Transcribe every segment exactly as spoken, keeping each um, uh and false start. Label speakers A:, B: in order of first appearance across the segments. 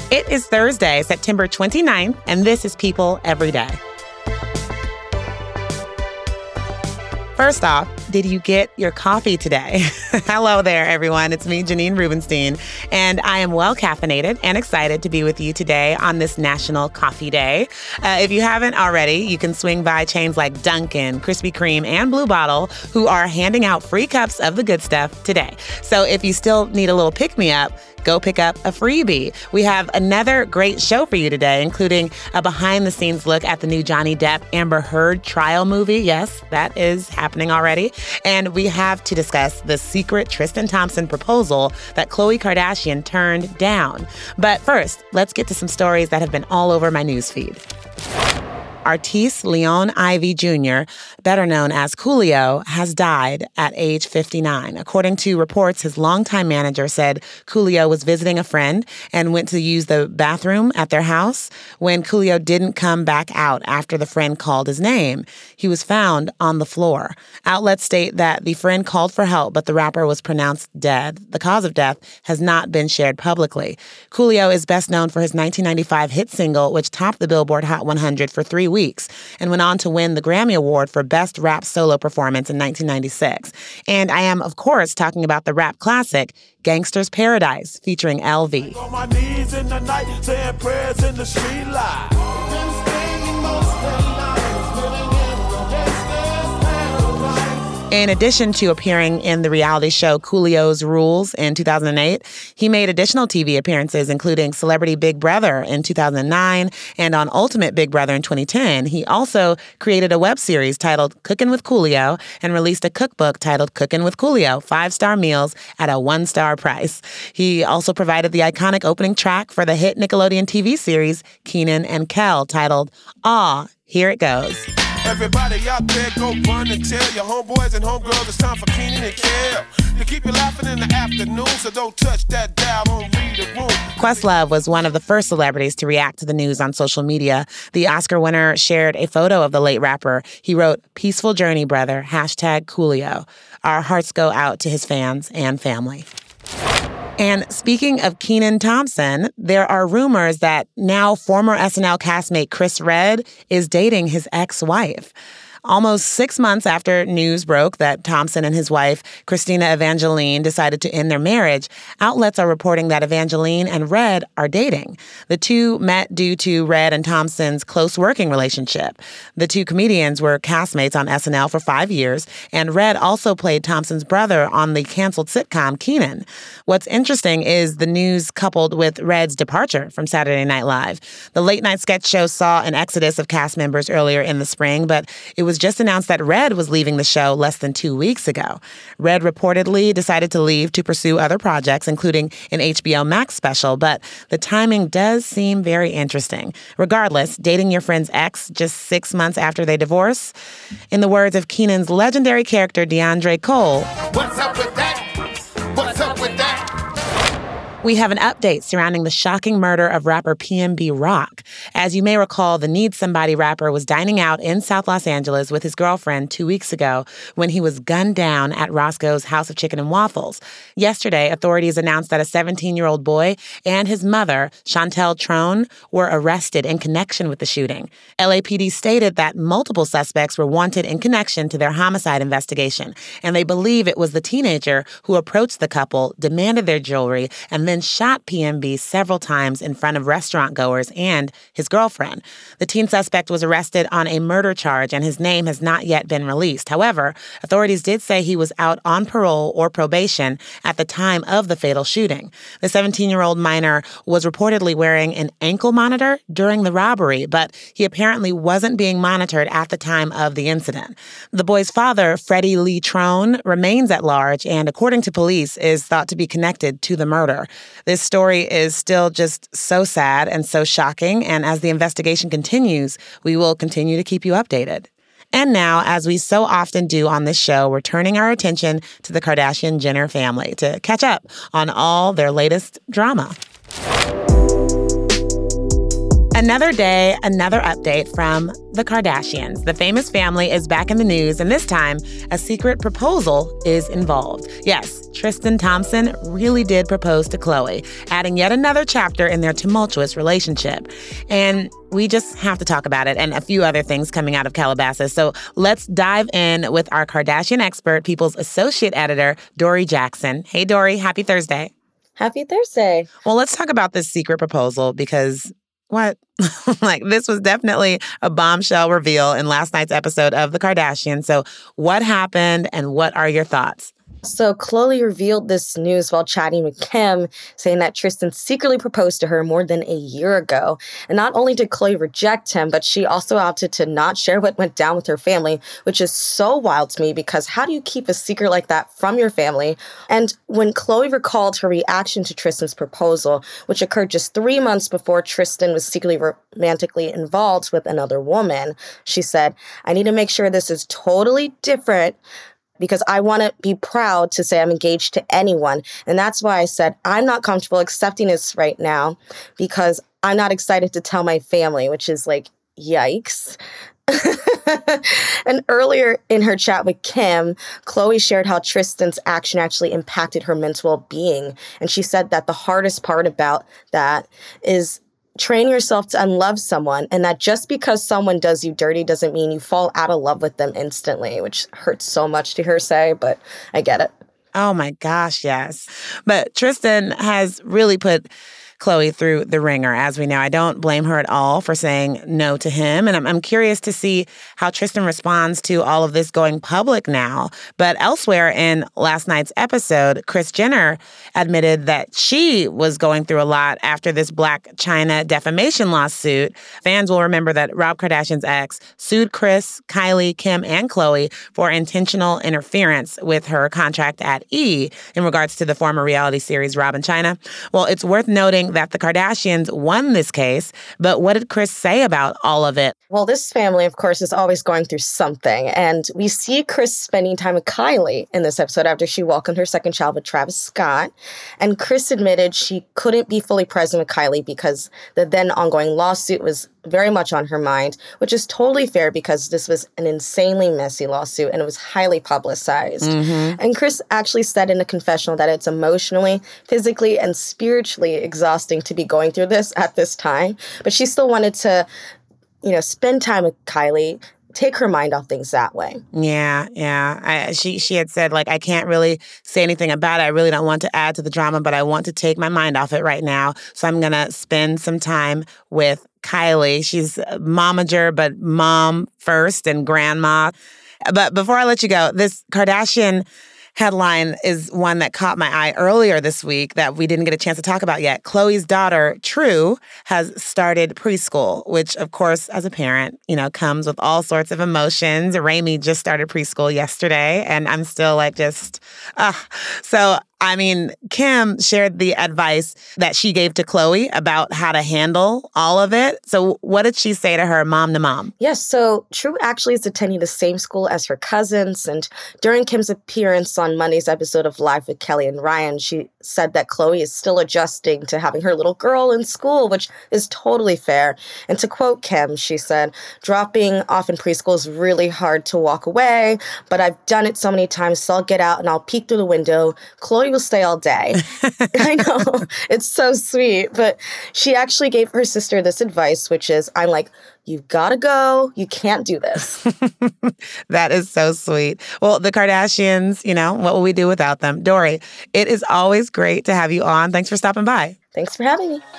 A: It is Thursday, September twenty-ninth, and this is People Every Day. First off, did you get your coffee today? Hello there, everyone. It's me, Janine Rubenstein, and I am well caffeinated and excited to be with you today on this National Coffee Day. Uh, if you haven't already, you can swing by chains like Dunkin', Krispy Kreme, and Blue Bottle, who are handing out free cups of the good stuff today. So if you still need a little pick-me-up, go pick up a freebie. We have another great show for you today, including a behind-the-scenes look at the new Johnny Depp Amber Heard trial movie. Yes, that is happening already. And we have to discuss the secret Tristan Thompson proposal that Khloe Kardashian turned down. But first, let's get to some stories that have been all over my newsfeed. Artis Leon Ivy Junior, better known as Coolio, has died at age fifty-nine. According to reports, his longtime manager said Coolio was visiting a friend and went to use the bathroom at their house when Coolio didn't come back out after the friend called his name. He was found on the floor. Outlets state that the friend called for help, but the rapper was pronounced dead. The cause of death has not been shared publicly. Coolio is best known for his nineteen ninety-five hit single, which topped the Billboard Hot one hundred for three weeks, and went on to win the Grammy Award for Best Rap Solo Performance in nineteen ninety-six. And I am, of course, talking about the rap classic, Gangsta's Paradise, featuring L V.
B: On my knees in the night, saying prayers in the street light.
A: In addition to appearing in the reality show Coolio's Rules in two thousand eight, he made additional T V appearances, including Celebrity Big Brother in two thousand nine and on Ultimate Big Brother in twenty ten. He also created a web series titled Cooking with Coolio and released a cookbook titled Cooking with Coolio, five-star meals at a one-star price. He also provided the iconic opening track for the hit Nickelodeon T V series Kenan and Kel titled Aw, Here It Goes.
B: Everybody out there, go run and tell your homeboys and homegirls it's time for Kenan and Kel to keep you laughing in the afternoon, so don't touch that dial, don't read the room.
A: Questlove was one of the first celebrities to react to the news on social media. The Oscar winner shared a photo of the late rapper. He wrote, "Peaceful journey, brother, hashtag Coolio." Our hearts go out to his fans and family. And speaking of Kenan Thompson, there are rumors that now former S N L castmate Chris Redd is dating his ex-wife. Almost six months after news broke that Thompson and his wife, Christina Evangeline, decided to end their marriage, outlets are reporting that Evangeline and Redd are dating. The two met due to Redd and Thompson's close working relationship. The two comedians were castmates on S N L for five years, and Redd also played Thompson's brother on the canceled sitcom Kenan. What's interesting is the news coupled with Redd's departure from Saturday Night Live. The late-night sketch show saw an exodus of cast members earlier in the spring, but it was just announced that Redd was leaving the show less than two weeks ago. Redd reportedly decided to leave to pursue other projects, including an H B O Max special, but the timing does seem very interesting. Regardless, dating your friend's ex just six months after they divorce? In the words of Kenan's legendary character, DeAndre Cole,
B: What's up with that? What's up with that?
A: we have an update surrounding the shocking murder of rapper P N B Rock. As you may recall, the Need Somebody rapper was dining out in South Los Angeles with his girlfriend two weeks ago when he was gunned down at Roscoe's House of Chicken and Waffles. Yesterday, authorities announced that a seventeen-year-old boy and his mother, Chantel Trone, were arrested in connection with the shooting. L A P D stated that multiple suspects were wanted in connection to their homicide investigation, and they believe it was the teenager who approached the couple, demanded their jewelry, and then shot P M B several times in front of restaurant goers and his girlfriend. The teen suspect was arrested on a murder charge, and his name has not yet been released. However, authorities did say he was out on parole or probation at the time of the fatal shooting. The seventeen-year-old minor was reportedly wearing an ankle monitor during the robbery, but he apparently wasn't being monitored at the time of the incident. The boy's father, Freddie Lee Trone, remains at large and, according to police, is thought to be connected to the murder. This story is still just so sad and so shocking, and as the investigation continues, we will continue to keep you updated. And now, as we so often do on this show, we're turning our attention to the Kardashian-Jenner family to catch up on all their latest drama. Another day, another update from the Kardashians. The famous family is back in the news, and this time, a secret proposal is involved. Yes, Tristan Thompson really did propose to Khloe, adding yet another chapter in their tumultuous relationship. And we just have to talk about it and a few other things coming out of Calabasas. So let's dive in with our Kardashian expert, People's associate editor, Dory Jackson. Hey, Dory, happy Thursday.
C: Happy Thursday.
A: Well, let's talk about this secret proposal because what? Like, this was definitely a bombshell reveal in last night's episode of The Kardashians. So what happened and what are your thoughts?
C: So Khloe revealed this news while chatting with Kim, saying that Tristan secretly proposed to her more than a year ago. And not only did Khloe reject him, but she also opted to not share what went down with her family, which is so wild to me because how do you keep a secret like that from your family? And when Khloe recalled her reaction to Tristan's proposal, which occurred just three months before Tristan was secretly romantically involved with another woman, she said, "I need to make sure this is totally different because I want to be proud to say I'm engaged to anyone. And that's why I said I'm not comfortable accepting this right now because I'm not excited to tell my family," which is like, yikes. And earlier in her chat with Kim, Khloe shared how Tristan's action actually impacted her mental well-being. And she said that the hardest part about that is train yourself to unlove someone, and that just because someone does you dirty doesn't mean you fall out of love with them instantly, which hurts so much to hear say, but I get it.
A: Oh my gosh, yes. But Tristan has really put Khloe through the ringer, as we know. I don't blame her at all for saying no to him. And I'm, I'm curious to see how Tristan responds to all of this going public now. But elsewhere in last night's episode, Kris Jenner admitted that she was going through a lot after this Blac Chyna defamation lawsuit. Fans will remember that Rob Kardashian's ex sued Kris, Kylie, Kim, and Khloe for intentional interference with her contract at E! in regards to the former reality series Rob and Chyna. Well, it's worth noting that the Kardashians won this case, but what did Kris say about all of it?
C: Well, this family, of course, is always going through something, and we see Kris spending time with Kylie in this episode after she welcomed her second child with Travis Scott, and Kris admitted she couldn't be fully present with Kylie because the then ongoing lawsuit was very much on her mind, which is totally fair because this was an insanely messy lawsuit and it was highly publicized. Mm-hmm. And Kris actually said in a confessional that it's emotionally, physically, and spiritually exhausting to be going through this at this time, but she still wanted to, you know, spend time with Kylie, take her mind off things that way.
A: Yeah, yeah. I, she she had said, like, I can't really say anything about it. I really don't want to add to the drama, but I want to take my mind off it right now. So I'm going to spend some time with Kylie. She's a momager, but mom first and grandma. But before I let you go, this Kardashian headline is one that caught my eye earlier this week that we didn't get a chance to talk about yet. Khloe's daughter, True, has started preschool, which, of course, as a parent, you know, comes with all sorts of emotions. Raimi just started preschool yesterday, and I'm still like just, uh, so I mean, Kim shared the advice that she gave to Khloe about how to handle all of it. So what did she say to her mom to mom?
C: Yes, so True actually is attending the same school as her cousins. And during Kim's appearance on Monday's episode of Live with Kelly and Ryan, she said that Khloe is still adjusting to having her little girl in school, which is totally fair. And to quote Kim, she said, "Dropping off in preschool is really hard to walk away, but I've done it so many times, so I'll get out and I'll peek through the window. Khloe will stay all day." I know, it's so sweet. But she actually gave her sister this advice, which is, I'm like, you've got to go. You can't do this.
A: That is so sweet. Well, the Kardashians, you know, what will we do without them? Dory, it is always great to have you on. Thanks for stopping by.
C: Thanks for having me.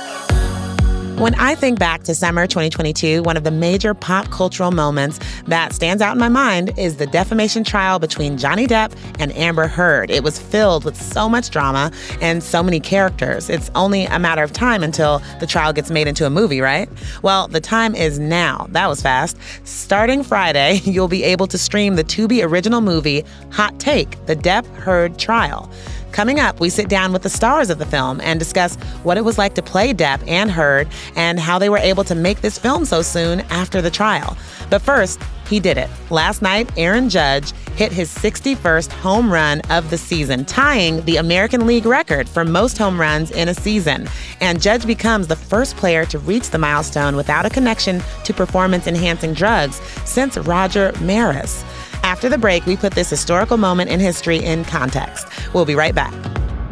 A: When I think back to summer twenty twenty-two, one of the major pop cultural moments that stands out in my mind is the defamation trial between Johnny Depp and Amber Heard. It was filled with so much drama and so many characters. It's only a matter of time until the trial gets made into a movie, right? Well, the time is now. That was fast. Starting Friday, you'll be able to stream the Tubi original movie, Hot Take, The Depp-Heard Trial. Coming up, we sit down with the stars of the film and discuss what it was like to play Depp and Heard and how they were able to make this film so soon after the trial. But first, he did it. Last night, Aaron Judge hit his sixty-first home run of the season, tying the American League record for most home runs in a season. And Judge becomes the first player to reach the milestone without a connection to performance-enhancing drugs since Roger Maris. After the break, we put this historical moment in history in context. We'll be right back.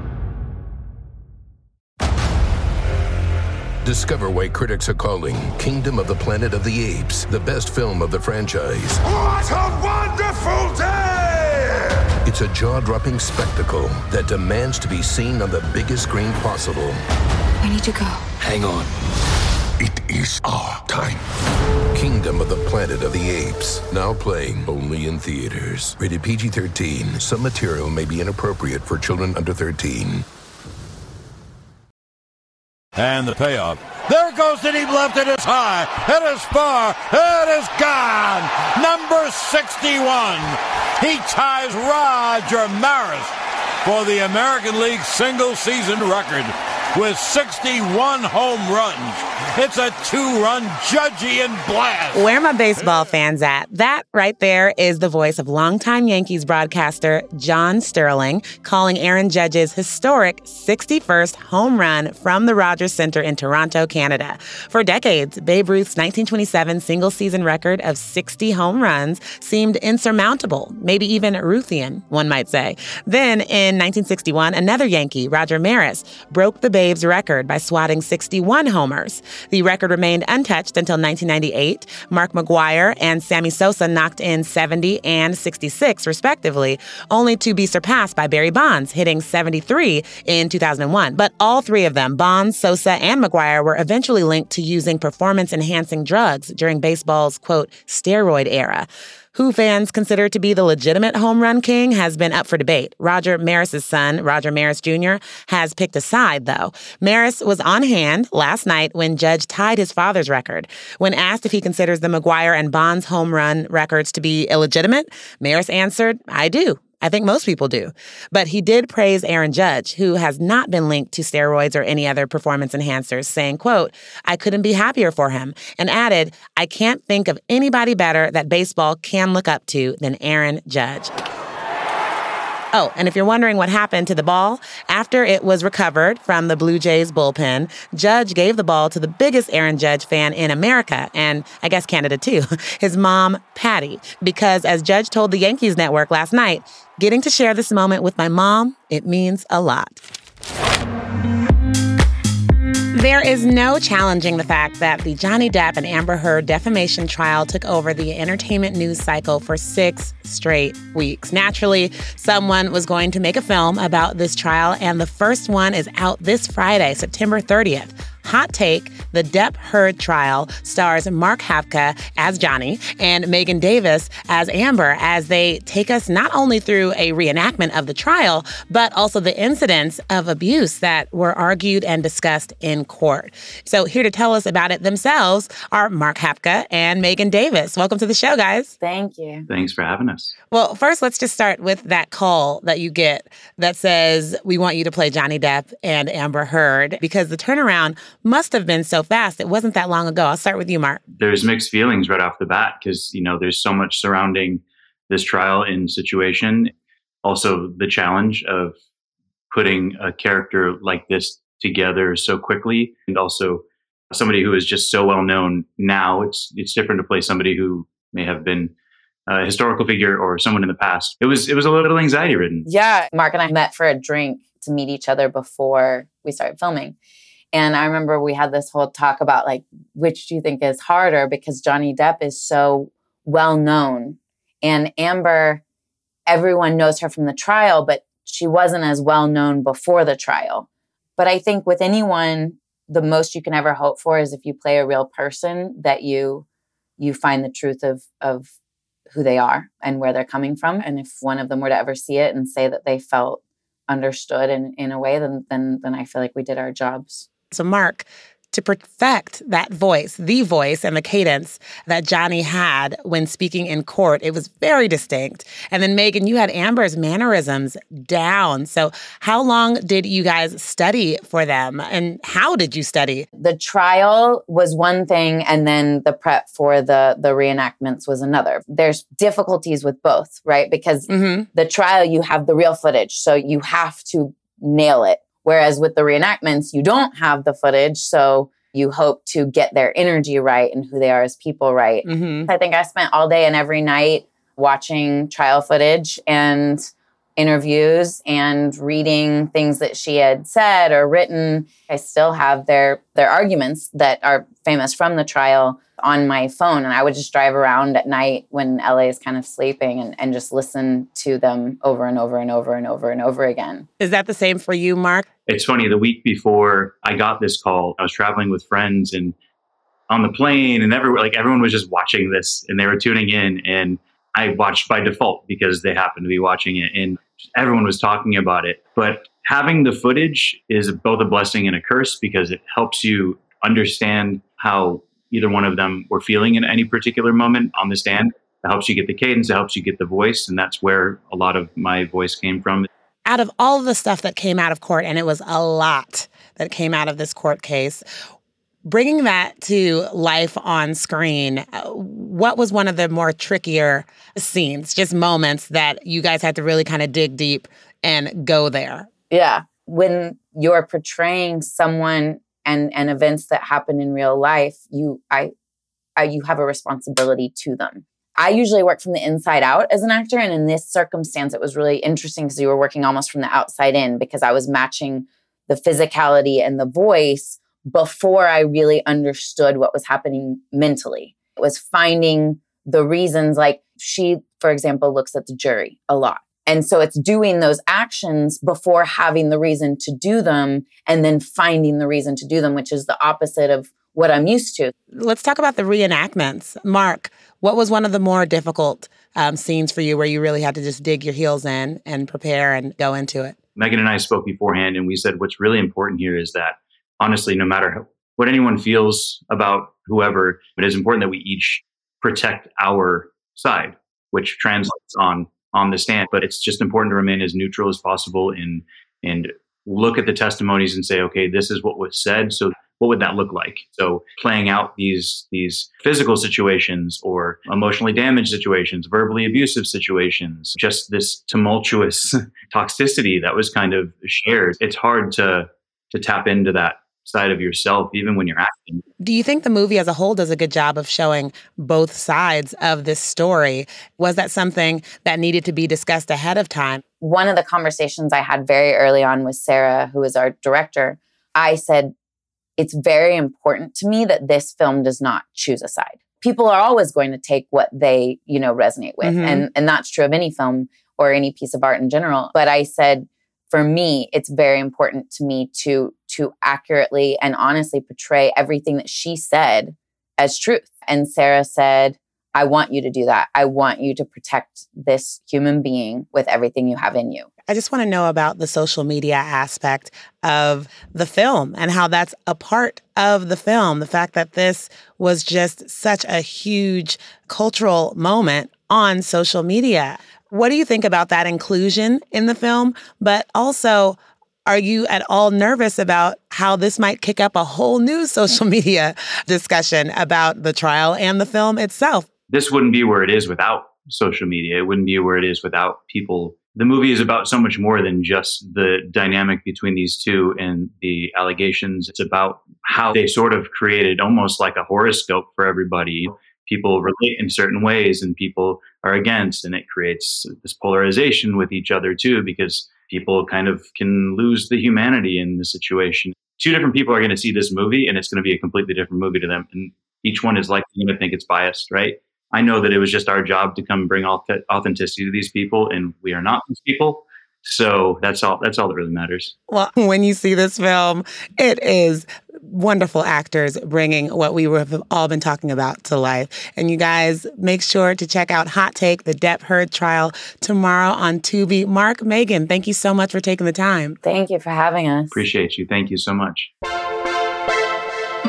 D: Discover why critics are calling Kingdom of the Planet of the Apes the best film of the franchise.
B: What a wonderful day!
D: It's a jaw-dropping spectacle that demands to be seen on the biggest screen possible.
E: I need to go.
D: Hang on.
B: It is our time.
D: Kingdom of the Planet of the Apes. Now playing only in theaters. Rated P G thirteen. Some material may be inappropriate for children under thirteen.
F: And the payoff. There goes the deep left. It is high. It is far. It is gone. Number sixty-one. He ties Roger Maris for the American League single-season record with sixty-one home runs. It's a two-run Judgian blast.
A: Where are my baseball fans at? That right there is the voice of longtime Yankees broadcaster John Sterling calling Aaron Judge's historic sixty-first home run from the Rogers Centre in Toronto, Canada. For decades, Babe Ruth's nineteen twenty-seven single-season record of sixty home runs seemed insurmountable, maybe even Ruthian, one might say. Then, in nineteen sixty-one, another Yankee, Roger Maris, broke the Babe's record by swatting sixty-one homers. The record remained untouched until nineteen ninety-eight. Mark McGwire and Sammy Sosa knocked in seventy and sixty-six, respectively, only to be surpassed by Barry Bonds, hitting seventy-three in two thousand one. But all three of them, Bonds, Sosa, and McGwire, were eventually linked to using performance-enhancing drugs during baseball's, quote, steroid era. Who fans consider to be the legitimate home run king has been up for debate. Roger Maris's son, Roger Maris Junior, has picked a side, though. Maris was on hand last night when Judge tied his father's record. When asked if he considers the McGwire and Bonds home run records to be illegitimate, Maris answered, I do. I think most people do. But he did praise Aaron Judge, who has not been linked to steroids or any other performance enhancers, saying, quote, I couldn't be happier for him, and added, I can't think of anybody better that baseball can look up to than Aaron Judge. Oh, and if you're wondering what happened to the ball, after it was recovered from the Blue Jays bullpen, Judge gave the ball to the biggest Aaron Judge fan in America, and I guess Canada too, his mom, Patty, because as Judge told the Yankees Network last night, getting to share this moment with my mom, it means a lot. There is no challenging the fact that the Johnny Depp and Amber Heard defamation trial took over the entertainment news cycle for six straight weeks. Naturally, someone was going to make a film about this trial, and the first one is out this Friday, September thirtieth. Hot take, the Depp-Heard trial stars Mark Hafka as Johnny and Megan Davis as Amber as they take us not only through a reenactment of the trial, but also the incidents of abuse that were argued and discussed in court. So here to tell us about it themselves are Mark Hafka and Megan Davis. Welcome to the show, guys.
C: Thank you.
G: Thanks for having us.
A: Well, first, let's just start with that call that you get that says, we want you to play Johnny Depp and Amber Heard, because the turnaround must have been so fast. It wasn't that long ago. I'll start with you, Mark.
G: There's mixed feelings right off the bat because, you know, there's so much surrounding this trial and situation. Also, the challenge of putting a character like this together so quickly, and also somebody who is just so well known now. It's it's different to play somebody who may have been a historical figure or someone in the past. It was it was a little anxiety ridden.
E: Yeah, Mark and I met for a drink to meet each other before we started filming. And I remember we had this whole talk about, like, which do you think is harder? Because Johnny Depp is so well known. And Amber, everyone knows her from the trial, but she wasn't as well known before the trial. But I think with anyone, the most you can ever hope for is if you play a real person, that you you find the truth of of who they are and where they're coming from. And if one of them were to ever see it and say that they felt understood in, in a way, then, then then I feel like we did our jobs.
A: So, Mark, to perfect that voice, the voice and the cadence that Johnny had when speaking in court. It was very distinct. And then Megan, you had Amber's mannerisms down. So how long did you guys study for them? And how did you study?
E: The trial was one thing, and then the prep for the, the reenactments was another. There's difficulties with both, right? Because mm-hmm. the trial, you have the real footage, so you have to nail it. Whereas with the reenactments, you don't have the footage, so you hope to get their energy right and who they are as people right. Mm-hmm. I think I spent all day and every night watching trial footage and interviews and reading things that she had said or written. I still have their their arguments that are famous from the trial on my phone. And I would just drive around at night when L A is kind of sleeping and, and just listen to them over and over and over and over and over again.
A: Is that the same for you, Mark?
G: It's funny, the week before I got this call, I was traveling with friends and on the plane and everywhere, like everyone was just watching this and they were tuning in, and I watched by default because they happened to be watching it and everyone was talking about it. But having the footage is both a blessing and a curse because it helps you understand how either one of them were feeling in any particular moment on the stand. It helps you get the cadence, it helps you get the voice, and that's where a lot of my voice came from.
A: Out of all of the stuff that came out of court, and it was a lot that came out of this court case, bringing that to life on screen, what was one of the more trickier scenes, just moments that you guys had to really kind of dig deep and go there?
E: Yeah. When you're portraying someone and, and events that happen in real life, you I, I you have a responsibility to them. I usually work from the inside out as an actor. And in this circumstance, it was really interesting because you were working almost from the outside in because I was matching the physicality and the voice before I really understood what was happening mentally. It was finding the reasons, like she, for example, looks at the jury a lot. And so it's doing those actions before having the reason to do them and then finding the reason to do them, which is the opposite of what I'm used to.
A: Let's talk about the reenactments. Mark, what was one of the more difficult um, scenes for you where you really had to just dig your heels in and prepare and go into it?
G: Megan and I spoke beforehand and we said what's really important here is that honestly, no matter how, what anyone feels about whoever, it is important that we each protect our side, which translates on on the stand. But it's just important to remain as neutral as possible and and look at the testimonies and say, okay, this is what was said. So what would that look like? So playing out these these physical situations or emotionally damaged situations, verbally abusive situations, just this tumultuous toxicity that was kind of shared. It's hard to to tap into that side of yourself, even when you're acting.
A: Do you think the movie as a whole does a good job of showing both sides of this story? Was that something that needed to be discussed ahead of time?
E: One of the conversations I had very early on with Sarah, who is our director, I said, it's very important to me that this film does not choose a side. People are always going to take what they, you know, resonate with. Mm-hmm. And, and that's true of any film or any piece of art in general. But I said, for me, it's very important to me to, to accurately and honestly portray everything that she said as truth. And Sarah said, I want you to do that. I want you to protect this human being with everything you have in you.
A: I just want to know about the social media aspect of the film and how that's a part of the film. The fact that this was just such a huge cultural moment on social media. What do you think about that inclusion in the film? But also, are you at all nervous about how this might kick up a whole new social media discussion about the trial and the film itself?
G: This wouldn't be where it is without social media. It wouldn't be where it is without people. The movie is about so much more than just the dynamic between these two and the allegations. It's about how they sort of created almost like a horoscope for everybody. People relate in certain ways and people are against, and it creates this polarization with each other too, because people kind of can lose the humanity in the situation. Two different people are going to see this movie and it's going to be a completely different movie to them. And each one is likely going to think it's biased, right? I know that it was just our job to come bring authenticity to these people, and we are not these people. So that's all, that's all that really matters.
A: Well, when you see this film, it is wonderful actors bringing what we have all been talking about to life. And you guys make sure to check out Hot Take, the Depp Heard trial tomorrow on Tubi. Mark, Megan, thank you so much for taking the time.
E: Thank you for having us.
G: Appreciate you. Thank you so much.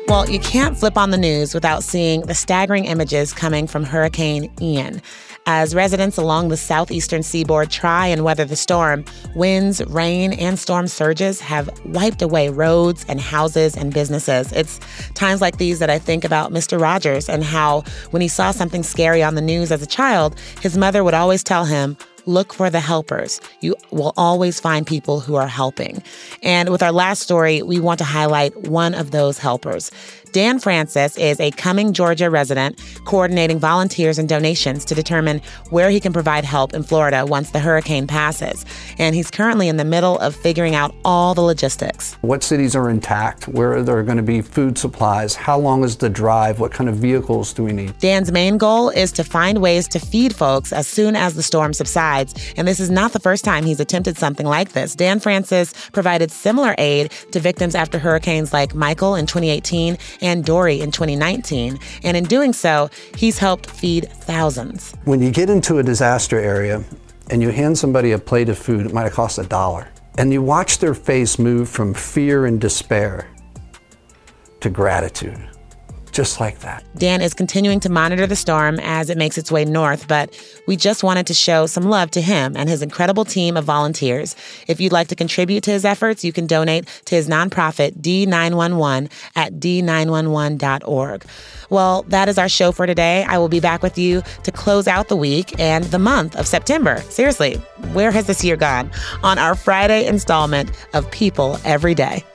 A: Well, you can't flip on the news without seeing the staggering images coming from Hurricane Ian. As residents along the southeastern seaboard try and weather the storm, winds, rain, and storm surges have wiped away roads and houses and businesses. It's times like these that I think about Mister Rogers and how when he saw something scary on the news as a child, his mother would always tell him, look for the helpers. You will always find people who are helping. And with our last story, we want to highlight one of those helpers. Dan Francis is a Cumming, Georgia resident coordinating volunteers and donations to determine where he can provide help in Florida once the hurricane passes. And he's currently in the middle of figuring out all the logistics.
H: What cities are intact? Where are there going to be food supplies? How long is the drive? What kind of vehicles do we need?
A: Dan's main goal is to find ways to feed folks as soon as the storm subsides. And this is not the first time he's attempted something like this. Dan Francis provided similar aid to victims after hurricanes like Michael in twenty eighteen and Dory in twenty nineteen. And in doing so, he's helped feed thousands.
H: When you get into a disaster area and you hand somebody a plate of food, it might have cost a dollar. And you watch their face move from fear and despair to gratitude. Just like that.
A: Dan is continuing to monitor the storm as it makes its way north, but we just wanted to show some love to him and his incredible team of volunteers. If you'd like to contribute to his efforts, you can donate to his nonprofit D nine one one at d nine one one dot org. Well, that is our show for today. I will be back with you to close out the week and the month of September. Seriously, where has this year gone? On our Friday installment of People Every Day.